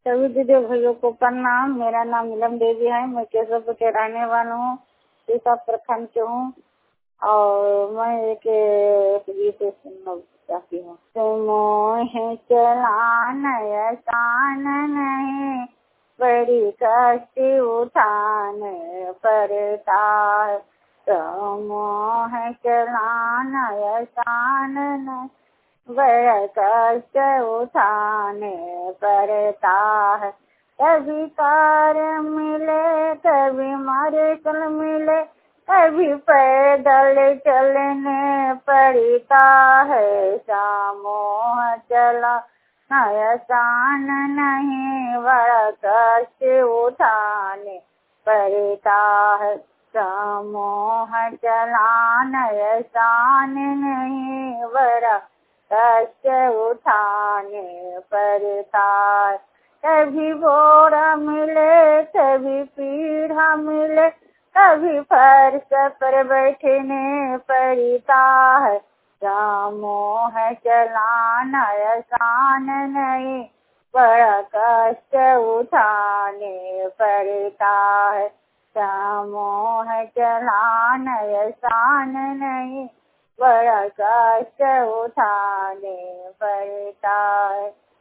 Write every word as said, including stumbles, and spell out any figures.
सभी दीदी भैया को प्रणाम। मेरा नाम नीलम देवी है। मैं केशवपुर के रहने वाला हूँ, सीता प्रखंड के हूँ। और मैं एक एक गीत सुनना चाहती हूँ। मोह चलान आसान नहीं, बड़ी कष्ट उठान पड़ता है। मोह चलान आसान नहीं, बड़ा कष्ट उठाने पड़ता है। कभी कार मिले, कभी मार्शल मिले, कभी पैदल चलने पड़ता है। मोह चला आसान नहीं, बड़ा कष्ट उठाने पड़ता है। मोह चलाना आसान नहीं, बड़ा कष्ट उठाने पड़ता है। कभी बोरा मिले, कभी पीढ़ा मिले, कभी फर्श पर बैठने पड़ता है। मोह चलाना आसान नहीं, बड़ा कष्ट उठाने पड़ता है। मोह चलाना आसान नहीं, बड़ा कष्ट उठाने पड़ता है।